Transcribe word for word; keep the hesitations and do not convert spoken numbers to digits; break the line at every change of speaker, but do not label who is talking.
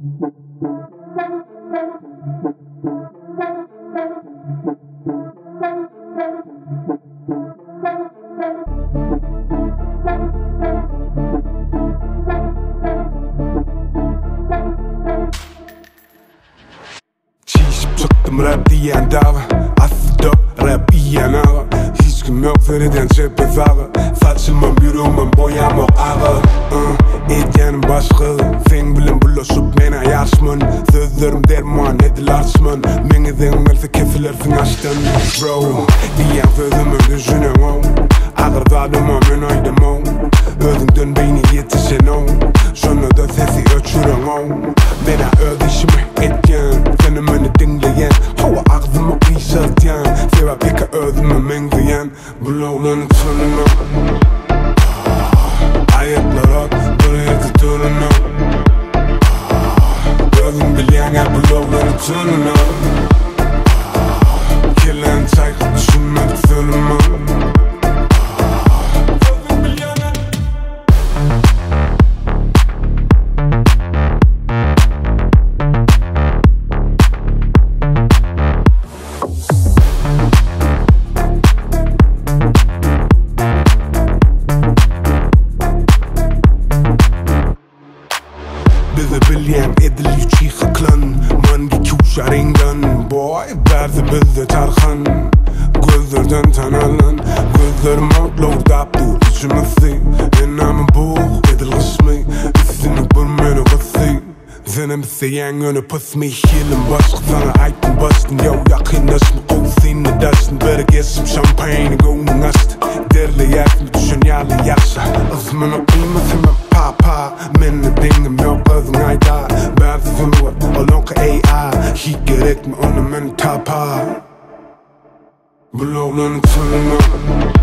Çişip çıktım rap diyen dağı, aslında rap yiyen ağı. Hiç kim yok veriden cephe zağı, saçılmam yürüğümün boyamok ağı. uh, Etkenim başkı, sen bilen bulaşıp men ayaşmın. Sözlerim derman edil açmın, meni den gelse kesilersin açtın. Bro, diyen sözümü düşünen o, ağır dadıma men aydım o. Özünden beyni yetişen o, şunu da sesi öçüren o. Bana öz işimi etken, senin beni dinleyen, hava ağzımı kıyşaltyan. Sebep eka özümü menziyen, bulovlanın sonuna. Ayetler at, buraya tutununa. Gözüm bilyen gel bulovlanın sonuna. Kirlen çay, düşünmedik söyleme. Bizi bilyen edil yüçi hıklan, mangi kuşar ingan. Boy, berzi bizi tarhan, gözlerden tanalan. Gözlerim outlaw daptu, içimizi enamı boğ edil gışmi. Üstünü bırmeni gısı, zenem seyen yönü pısmi. Hilim başkı sana aytın bastın, yo yakınlaşma kovsini daştın. Beri geçim şampanyini gönlün açtı, derli yakını düşün yali yakşa. Ismını kıymasın ben papa, menni dingim yok özün ayda. Bazı sınır, olonka A I, hiç gerek mi onu men tapa. Bulovlanın sonuna.